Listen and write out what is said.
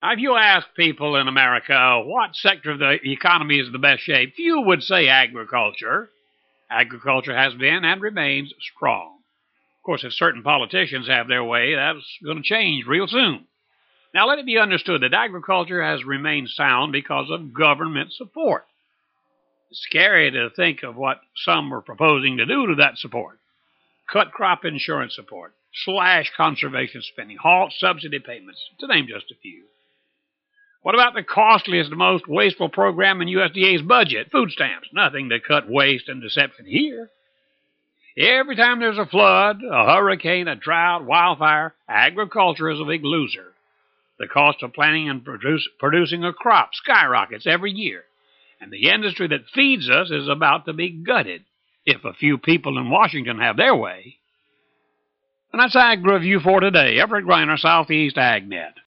If you ask people in America what sector of the economy is in the best shape, few would say agriculture. Agriculture has been and remains strong. Of course, if certain politicians have their way, that's going to change real soon. Now, let it be understood that agriculture has remained sound because of government support. It's scary to think of what some are proposing to do to that support. Cut crop insurance support, slash conservation spending, halt subsidy payments, to name just a few. What about the costliest and most wasteful program in USDA's budget, food stamps? Nothing to cut waste and deception here. Every time there's a flood, a hurricane, a drought, wildfire, agriculture is a big loser. The cost of planting and producing a crop skyrockets every year, and the industry that feeds us is about to be gutted if a few people in Washington have their way. And that's Ag Review for today. Everett Griner, Southeast AgNet.